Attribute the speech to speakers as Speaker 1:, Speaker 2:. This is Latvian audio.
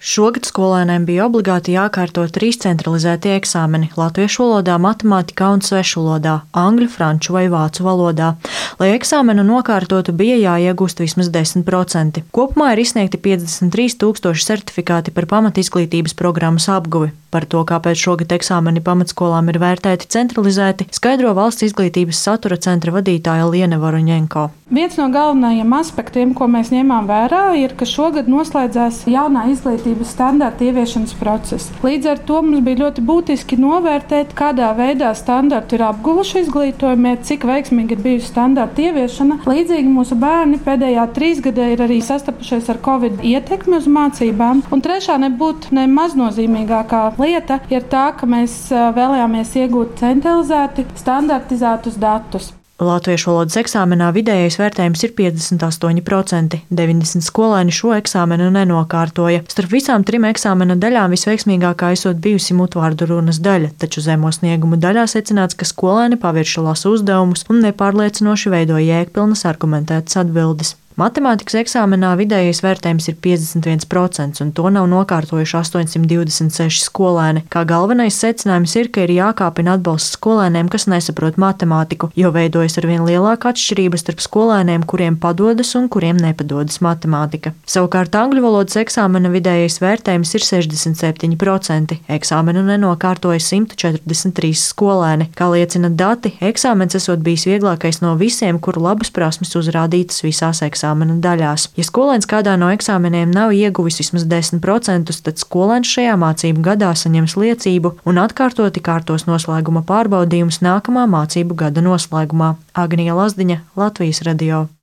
Speaker 1: Šogad skolēniem bija obligāti jākārto 3 centralizēti eksāmeni – latviešu valodā, matemātikā un svešu valodā, angļu, franču vai vācu valodā. Lai eksāmenu nokārtotu, bija jāiegūst vismaz 10%. Kopumā ir izsniegti 53 000 certifikāti par pamatizglītības programmas apguvi. Par to, kāpēc šogad eksāmeni pamatskolām ir vērtēti centralizēti, skaidro Valsts izglītības satura centra vadītāja Liene Varuņenko.
Speaker 2: Viens no galvenajiem aspektiem, ko mēs ņēmām vērā, ir, ka šogad noslēdzās jaunā izglītības standarta ieviešanas process. Līdz ar to mums bija ļoti būtiski novērtēt, kādā veidā standarti ir apguvuši izglītojumie, cik veiksmīgi ir bijusi standarta ieviešana. Līdzīgi mūsu bērni pēdējā 3 gadē ir arī sastapušies ar Covid ietekmi uz mācībām. Un trešā nebūtu nemaz nozīmīgākā lieta ir tā, ka mēs vēlējāmies iegūt centralizēti, standartizētus datus.
Speaker 1: Latviešu valodas eksāmenā vidējais vērtējums ir 58%. 90 skolēni šo eksāmenu nenokārtoja. Starp visām 3 eksāmena daļām visveiksmīgākā esot bijusi mutvārdu runas daļa, taču zemo sniegumu daļā secināts, ka skolēni pavirši lasa uzdevumus un nepārliecinoši veido jēgpilnas argumentētas atbildes. Matemātikas eksāmenā vidējais vērtējums ir 51%, un to nav nokārtojuši 826 skolēni. Kā galvenais secinājums ir, ka ir jākāpina atbalsts skolēniem, kas nesaprot matemātiku, jo veidojas arvien lielāka atšķirība starp skolēniem, kuriem padodas un kuriem nepadodas matemātika. Savukārt angļu valodas eksāmena vidējais vērtējums ir 67%. Eksāmenu nenokārtoja 143 skolēni. Kā liecina dati, eksāmens esot bijis vieglākais no visiem, kuru labas prasmes uzrādītas visās eksāmena daļās. Ja skolēns kādā no eksāmeniem nav ieguvis vismaz 10%, tad skolēns šajā mācību gadā saņems liecību un atkārtoti kārtos noslēguma pārbaudījumus nākamā mācību gada noslēgumā. Agnija Lazdiņa, Latvijas radio.